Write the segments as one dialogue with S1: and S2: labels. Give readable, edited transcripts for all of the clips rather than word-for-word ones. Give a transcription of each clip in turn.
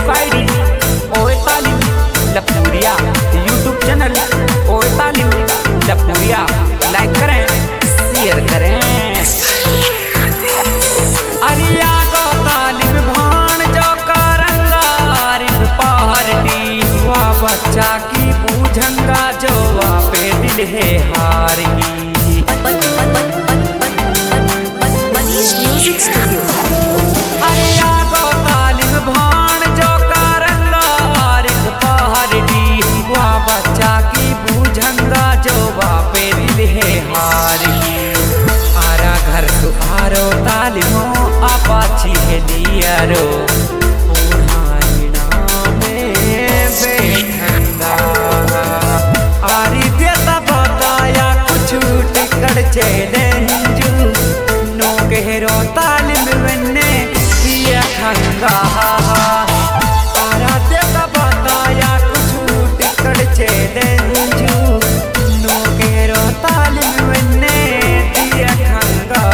S1: Facebook ID ओए तालीम लखनूरिया, YouTube channel ओए तालीम लखनूरिया। लाइक करें, शेयर करें। अरिया को तालिम भाण जो करंगा रिब पार्टी हुआ बच्चा की बूझंगा जो पे दिल है हार की। अरिया को तालिम भाण जो करंगा रिब पार्टी हुआ बच्चा की बूझंगा जो पे दिल है हार की। आरा घर सुहारो तालिमो अपाची है लियारो चैलेंजू नो कहरो तालिम वन्ने पिया खंगा आरा देता बताया कुछ टिकट चैलेंजू नो कहरो तालिम वन्ने पिया खंगा।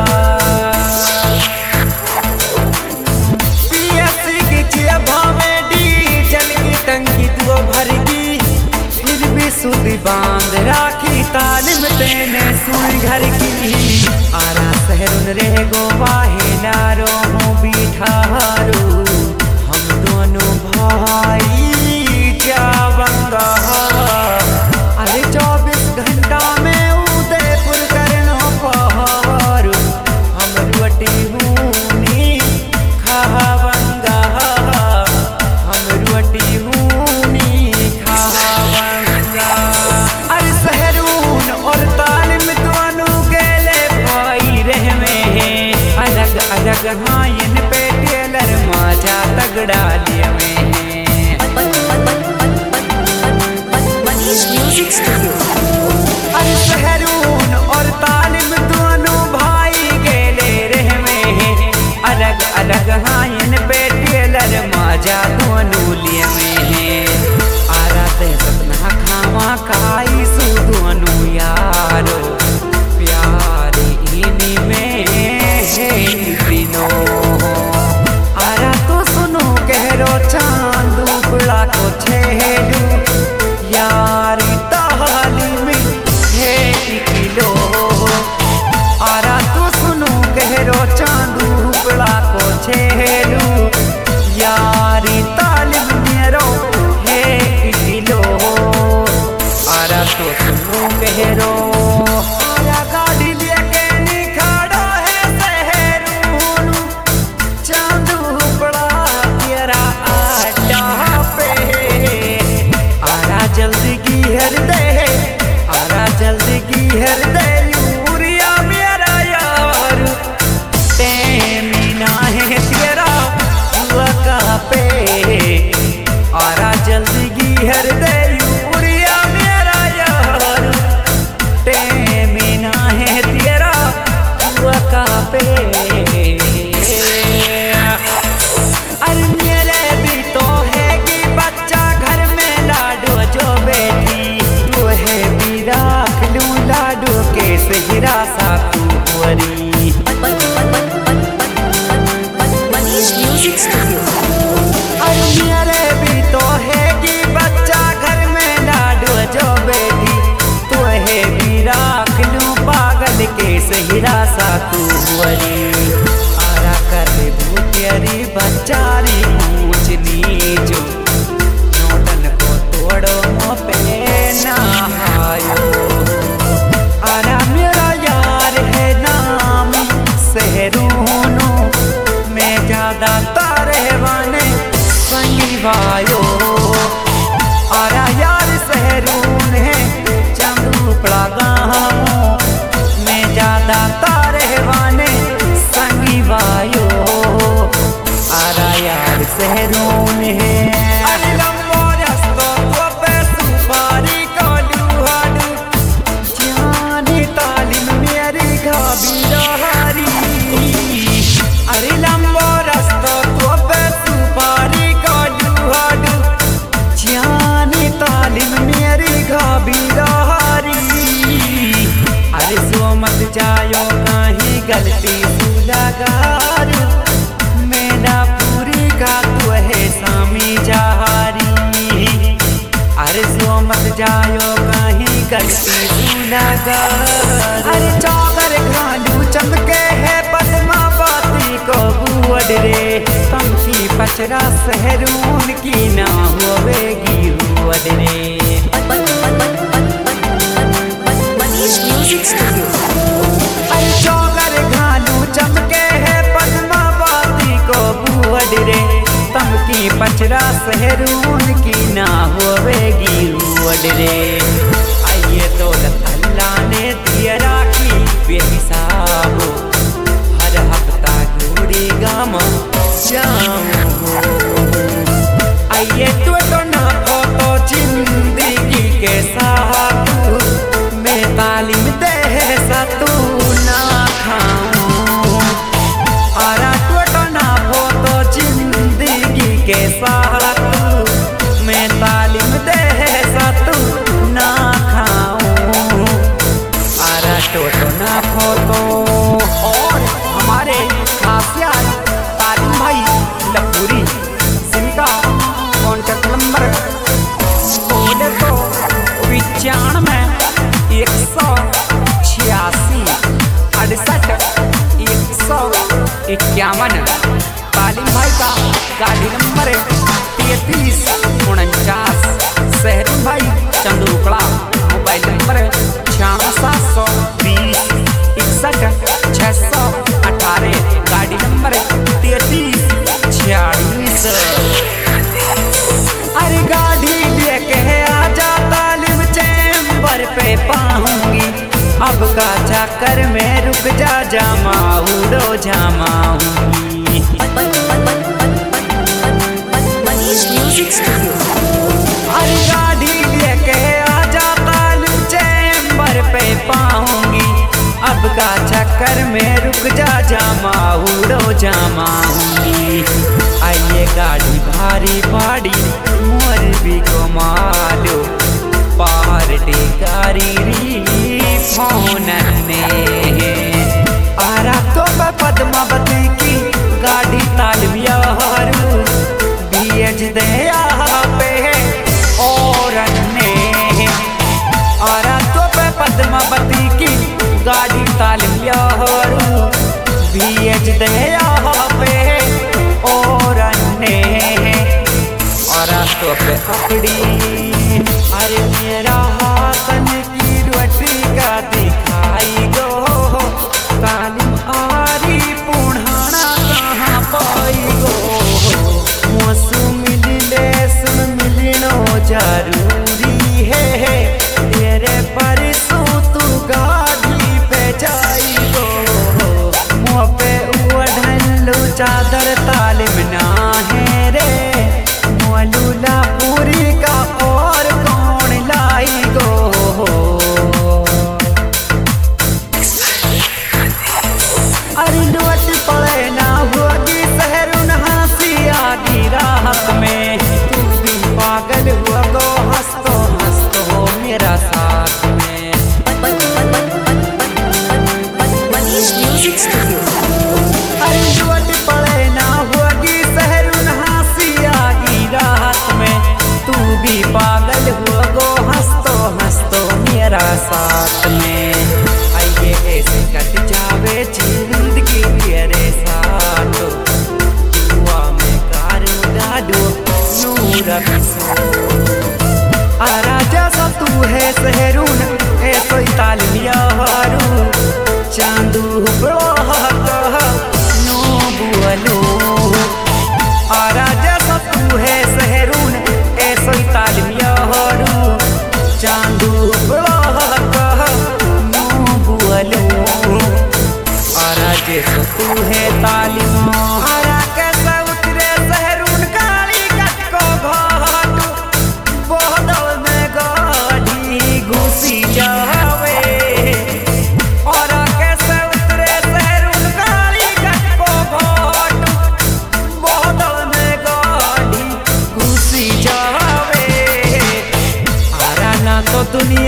S1: पीएससी की चिया भावे डीजल की टंकी दो भरगी फिर भी सुधी बांध राखी तालिम तेने सुन घर की। आरा शहरुन रह गो वाहे नारो हो बिठारो हम दोनों भाई जावंगा। अरे 24 घंटा में उदयपुर करनो पहाड़ हम रोटी हूनी खावंगा हम रोटी हूनी खावंगा। अरे शहरून और तालिम दोनों गेले भाई रहवे हैं अलग अलग हायन पे टेलर माजा तगड़ा लियवे हैं। अरे शहरून और तालिम दोनों भाई गेले रहवे हैं अलग अलग हायन पे टेलर माजा दोनों लियवे हैं। आरा ते सपना खावा खाई सु दोनों यारो प्यार इन्हीं में है दिनों। आरा तो सुनो कहरो चांद उपड़ा को छेड़ू यारी तालीम है किलो। आरा तो सुनो कहरो चांद उपड़ा को छेड़ू यारी तालीम मेरो है किलो। आरा तो सुनो कहरो आरा गाड़ी लेके निखाड़ो है शहरून चांद उपड़ा तेरा आटा पे। आरा जल्दी की हृदय आरा जल्दी की हृदय यूरिया मेरा यार टेमीना है तेरा लका पे। आरा जल्दी की हृदय यूरिया मेरा यार टेमीना है तेरा लका पे। अरे मेरे भी तो है कि बच्चा घर में लाडो जो बेटी तो है भी राख लूं लाडो के सहिरा सा कुंवरी। अरे मेरे भी तो है कि बच्चा घर में लाडो जो बेटी तो है भी राख लूं पागल के सहिरा सा कुंवरी। आरा कर भूतियरी बच्चारी ऊंच नीचो नोटन को तोड़ो मोपे नहायो। आरा मेरा यार है नाम शहरूनो मैं ज्यादा तारे वाने संगी भायो। आरा यार शहरून है चंदू पड़ा गाँव मैं ज्यादा तारे वाने संगी भायो। आरा यार शहरून है अरे लंबो रस्तो तो पे सुपारी को लुहाडू जाने तालिम मेरी घाबी रहारी। अरे लंबो रस्तो तो पे सुपारी को लुहाडू जाने तालिम मेरी घाबी रहारी। अरे सो मत जायो कहीं गलती सुलगार मेरा पूरी का तो है सागर। अरे चौगर घालू चमके है पद्मावती को बुअड रे, तमकी पचरा सहरून की ना होवेगी रुअड रे। अरे चौगर घालू चमके है पद्मावती को बुअड रे, तमकी पचरा सहरून की ना होवेगी रुअड रे। आइए तो अल्लाह ने दिया राखी बेहिसाब, हर हफ्ता गोरी गाम जाऊं। आइए तो ना फोटो जिंदगी के साथ, मैं तालीम दे सतू ना खाऊं। आरा तो ना फोटो जिंदगी के साथ, मैं तालीम दे सतू ना खाऊं। आरा तो ना फोटो। और हमारे खासिया तालीम भाई लपूरी, जिनका कॉन्टेक्ट नंबर बोले तो 95 186 68 151। तालीम भाई का गाड़ी नंबर 33 49। सहरून भाई चंदूकड़ा, मोबाइल नंबर 9620 61 618। गाड़ी नंबर 33 46। अरे गाड़ी लेके आजा तालीम चैम्बर पे पाऊंगी, अब का चक्कर में रुक जा जमाऊं जमाऊंगी। अरे गाड़ी लेके आजा तालीम चैम्बर पे पाऊंगी, अब का चक्कर में रुक जा जमाऊं जमाऊंगी। आइए गाड़ी भारी पाड़ी मोर भी को मालो, पार्टी गाड़ी री फोन ने। आरा तो पद्मावती की गाड़ी तालीम यारू बीएच दया पे और ने। आरा तो पद्मावती की गाड़ी तालीम यारू बीएच दया पे और ने। आरा तो पकड़ी अरे मेरा हाथन की रोटी का दिखाई गो, तालीम आरी पुढ़ाना कहाँ पाई गो। मौसू मिलले सुन मिलनो जरूरी है, तेरे परसों तू गाड़ी पे जाई गो। मुँह पे उड़लो चादर तालीम ना है रे, मोलूला पूरी का और कौन लाई गो। अरे लोट पड़े ना होगी सहरून हंसी आगी राहत में, तू भी पागल हुआ गो हंस तो मेरा साथ में। अरे लोट पड़े ना होगी सहरून हंसी आगी राहत में, तू भी पागल हुआ गो हंस तो मेरा साथ में। आइए ऐसे कट जावे जिंदगी तेरे साथ, दुआ में कारू डाडो नूर आरा जैसा तू है सहरून ऐसो तालीम यारू, चांदू नो बुअलो। आरा जैसा तू है सहरून ऐसो तालीम यारू, चांदू नो बुअलो। आरा जैसा तू है तालीम। आरा कैसा उतरे सहरून काली कटको घाट, बोदल में गाड़ी घुसी जावे। आरा कैसे उतरे सहरून काली कटको घाट, बोदल में गाड़ी घुसी जावे। आरा ना तो दुनिया